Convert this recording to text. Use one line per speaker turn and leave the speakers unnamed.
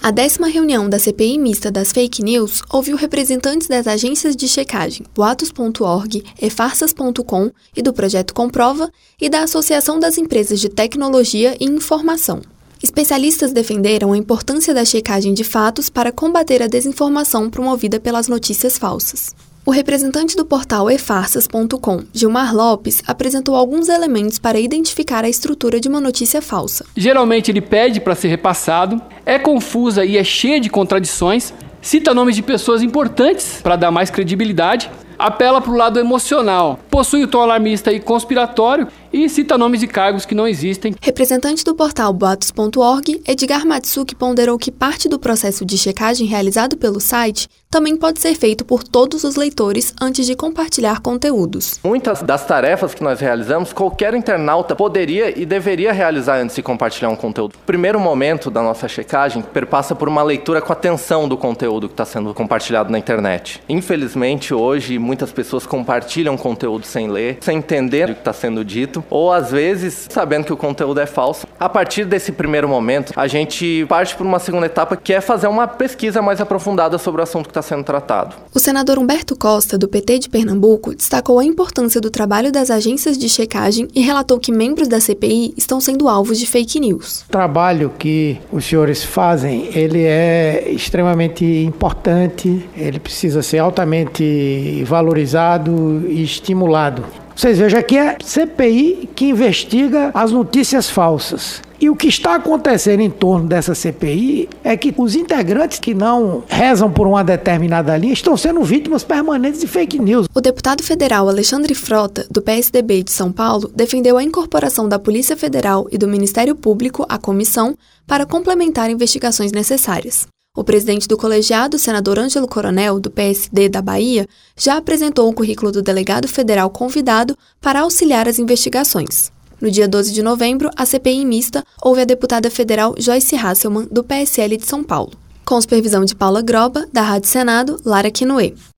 A 10ª reunião da CPI mista das fake news ouviu representantes das agências de checagem Boatos.org, efarsas.com e do Projeto Comprova e da Associação das Empresas de Tecnologia e Informação. Especialistas defenderam a importância da checagem de fatos para combater a desinformação promovida pelas notícias falsas. O representante do portal efarsas.com, Gilmar Lopes, apresentou alguns elementos para identificar a estrutura de uma notícia falsa.
Geralmente ele pede para ser repassado, é confusa e é cheia de contradições, cita nomes de pessoas importantes para dar mais credibilidade, apela para o lado emocional, possui o tom alarmista e conspiratório e cita nomes de cargos que não existem.
Representante do portal Boatos.org, Edgar Matsuki ponderou que parte do processo de checagem realizado pelo site também pode ser feito por todos os leitores antes de compartilhar conteúdos.
Muitas das tarefas que nós realizamos, qualquer internauta poderia e deveria realizar antes de compartilhar um conteúdo. O primeiro momento da nossa checagem perpassa por uma leitura com atenção do conteúdo que está sendo compartilhado na internet. Infelizmente, hoje, muitas pessoas compartilham conteúdo sem ler, sem entender o que está sendo dito, ou às vezes sabendo que o conteúdo é falso. A partir desse primeiro momento, a gente parte para uma segunda etapa, que é fazer uma pesquisa mais aprofundada sobre o assunto que está sendo tratado.
O senador Humberto Costa, do PT de Pernambuco, destacou a importância do trabalho das agências de checagem e relatou que membros da CPI estão sendo alvos de fake news.
O trabalho que os senhores fazem, ele é extremamente importante, ele precisa ser altamente valorizado e estimulado. Vocês vejam, aqui é CPI que investiga as notícias falsas. E o que está acontecendo em torno dessa CPI é que os integrantes que não rezam por uma determinada linha estão sendo vítimas permanentes de fake news.
O deputado federal Alexandre Frota, do PSDB de São Paulo, defendeu a incorporação da Polícia Federal e do Ministério Público à comissão para complementar investigações necessárias. O presidente do colegiado, senador Ângelo Coronel, do PSD da Bahia, já apresentou o currículo do delegado federal convidado para auxiliar as investigações. No dia 12 de novembro, a CPI mista houve a deputada federal Joyce Hasselmann, do PSL de São Paulo, com supervisão de Paula Groba, da Rádio Senado, Lara Quinoé.